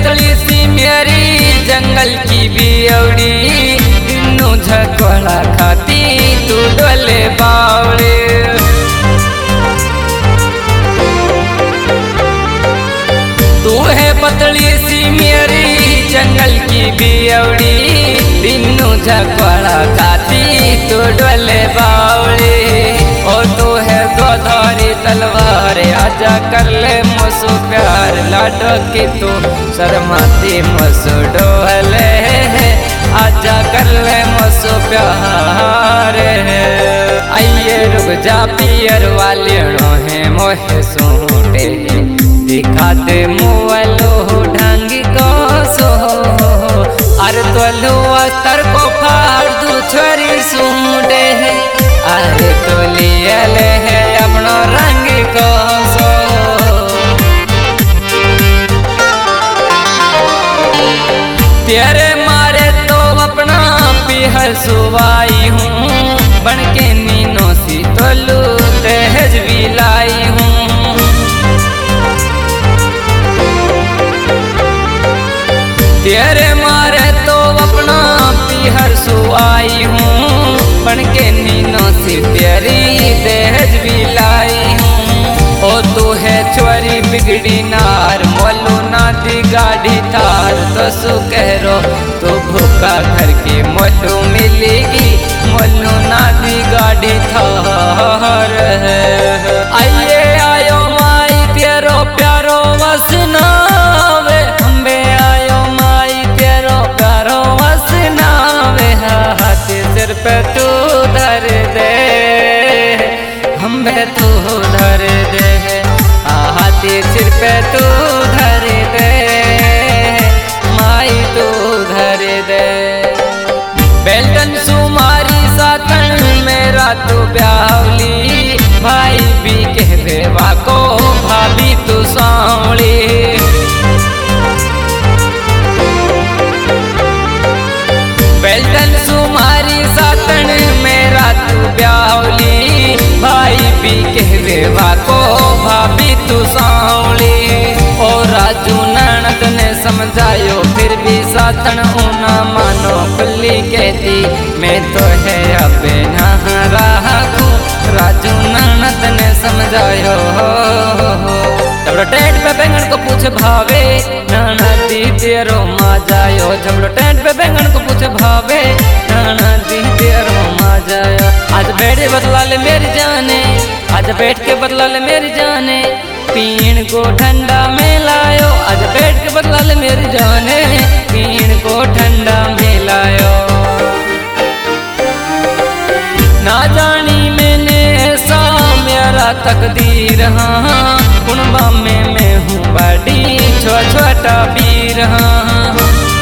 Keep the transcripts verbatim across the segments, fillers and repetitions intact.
पतली सी मेरी जंगल की बियौड़ी, इन्नू झकोड़ा खाती तू डोले बावड़े। तू है पतली सी मेरी जंगल की बियौड़ी, इन्नू झकोड़ा खाती तू डोले बावड़े। और तू है गोधारी तलवार, आजा कर ले मुझसे प्यार, लाडो की तू शर्माती मुझसे डोले, आजा कर ले मुझसे प्यार। आइए रुक जा पियर वाले है मोहे सूटे, दिखाते मुँहलो ढंग को सो। अरे तो अस्तर को फाड़ दू छोरी सूटे, अरे तो लिए ले है अपना रंग को सो। तेरे मारे तो अपना पिहर सुवाई हूँ, बन के नीनो सी तो लू तेज भी लाई हूँ। तेरे मारे तो अपना पिहर सुवाई हूँ, बन के नीनो सी तेरी दहेज भी लाई हूँ। ओ तू है चोरी बिगड़ी नार, मोलू नादी गाड़ी थार, तो सु कह रो तो भूखा घर की मोलू मिलेगी, मोलू नादी गाड़ी थार। आइए आयो माई तेरो प्यारो वसनावे, अम्बे आयो माई तेरो प्यारो वसनावे। हाथ सिर पे तू धर दे, अम्बे तू धर दे, हाथ सिर पे तू धर दे, माई तू धर दे। बेल्टन सुमारी साथन मेरा तू ब्यावली, भाई भी कह देवा को भाभी तू सांवली। बेल्टन सुमारी साथन मेरा तू ब्यावली, भाई भी कह देवा को भाभी तू सांवली। और राजू ननद ने समझायो फिर भी साथन ऊना मानो, खुली कहती मैं तो है अबे ना राखू, राजू ननद ने समझायो। जबलो टेंट पे बैंगन को पूछ भावे, ननदी तेरो मा जायो। जबलो टेंट पे बैंगन को पूछ भावे, ननदी तेरो मा जायो। आज बैठ के बदला ले मेरी जाने, आज बैठ के बदला ले मेरी जाने, पीण को ठंडा में लायो। आज बैठ के बदला ले मेरी जाने, पीण को ठंडा में लायो। ना जानी मैंने ऐसा मेरा तकदीर, हाँ कुनबा में मैं हूँ बड़ी छो छोटा वीर। हाँ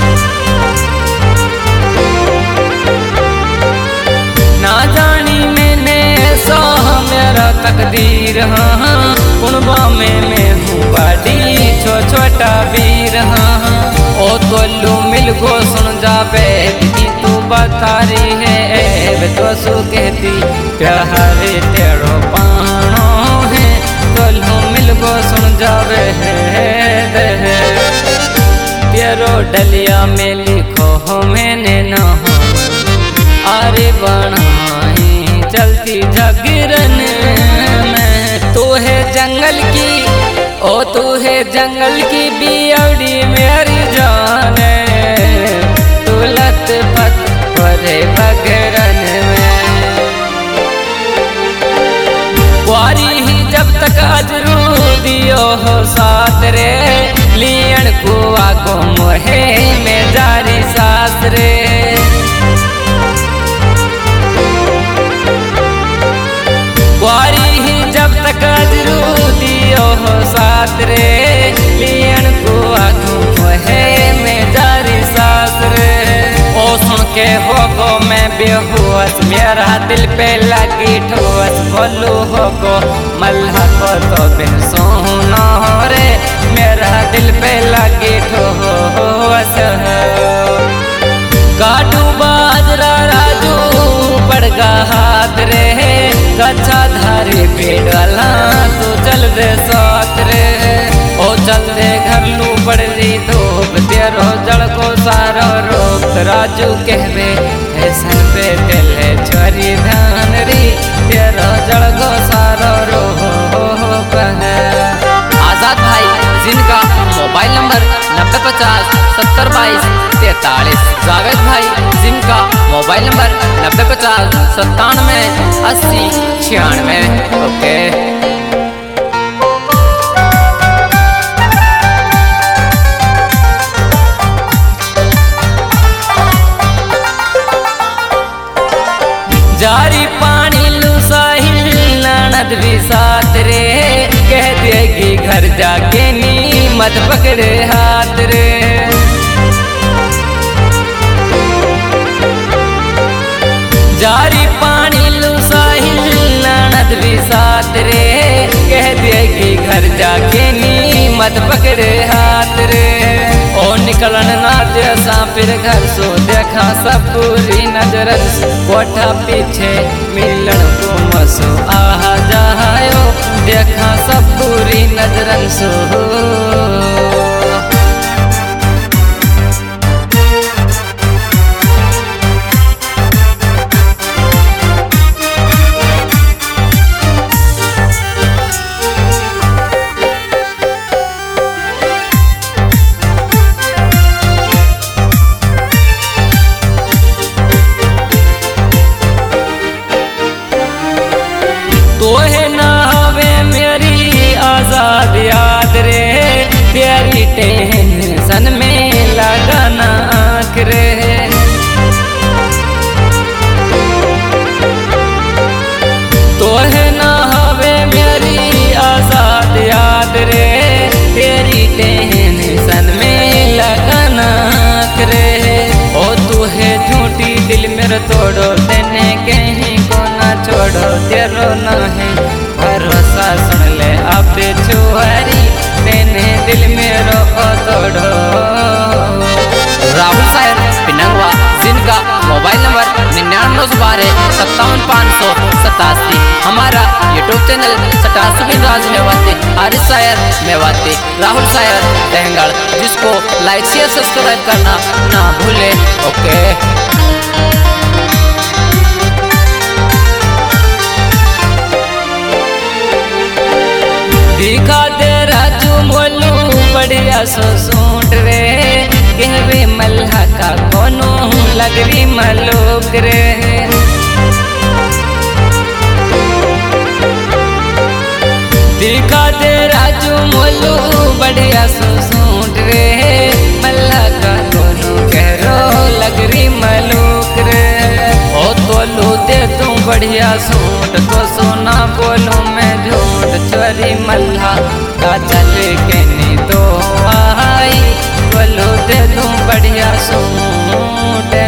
ना जानी मैंने ऐसा मेरा तकदीर, हाँ कुनबा में मैं हूँ बड़ी छो छोटा वीर। हाँ ओ तो लू मिल गो सुन जाबे, दीदी तू बता रही है वे तो सु कहती प्यारे तेरो पानो है, तो लू मिल गो सुन जाबे है। तेरो डलिया में लिखो हो मैंने ना हो, अरे बनाई चलती जागरण में। तू है जंगल की, ओ तू है जंगल की बियौड़ी मेरी जाने, तू लत पत परे बगरन में। कुआरी ही जब तक अजरू दियो हो साथ रे, लियन कुआ को मोहे में जारी सास रे। कुआरी ही जब तक अजरू दियो हो साथ रे, लियन कुआ को मोहे में जारी सास रे। ओ सुन के हो गो मैं बेहोश, मेरा दिल पे लगी ठोस, बोलू हो गो मल्हा को तो बिन सोना रे, मेरा दिल पे लगी ठोस। काटू बाजरा राजू पड़गा हाथ रे, कच्चा धारे पेड़ला तो चल दे साथ रे। ओ चल दे घर लू पड़ रही धूप राजू कहवे फैशन पे दिल है छोरी धान री तेरा जड़गो सारो रो आजाद भाई जिनका मोबाइल नंबर नब्बे पचास सत्तर बाईस तैतालीस। जावेद भाई जिनका मोबाइल नंबर नब्बे पचास सत्तानवे अस्सी छियानवे। ओके जारी पानी लू साहिल ननद भी साथ रे कह देगी घर जाके नी मत पकड़े हाथ रे। जारी पानी लू साहिल ननद भी साथ रे कह देगी घर जाके नी मत पकड़े हाथ रे। ओ निकलन ना जैसा फिर घर सो देखा सब पूरी नजर कोठा पीछे मिलन को मसो आहा जायो देखा सब पूरी नजरन सो। तोहे ना हवे मेरी आजाद याद रे तेरी टेंशन में लगाना आँख रे। तोहे ना हवे मेरी आजाद याद रे तेरी टेंशन में लगाना आँख रे। ओ तू है झूठी दिल मेरा तोड़ो तेने कहीं को ना छोड़ो तेरो ना है भरोसा सुन ले अब छुआरी तेने दिल मेरो को तोड़ो। राहुल सायर पिनंगवा जिनका मोबाइल नंबर निन्यानवे सौ बारह सत्तावन पाँच सौ सतासी। हमारा यूट्यूब चैनल सटासी बिन राज मेवाती आरिफ सायर मेवाती राहुल सायर तेहंगड़ जिसको लाइक शेयर सब्सक्राइब करना ना भूले। ओके दिखा दे राजू मोलू बढ़िया सो सूट रे कहवे मल्हा का कोनो लगरी मलूक रे। दिखा दे राजू मोलू बढ़िया सो सूट रे मल्हा का कोनो करो लगरी मलूक रे। ओ तोलू दे तू बढ़िया सूट तो सोना बोलू मैं झूठ छोरी मल्हा का चल के नी तो आई बोलो दे दूं बढ़िया सूट।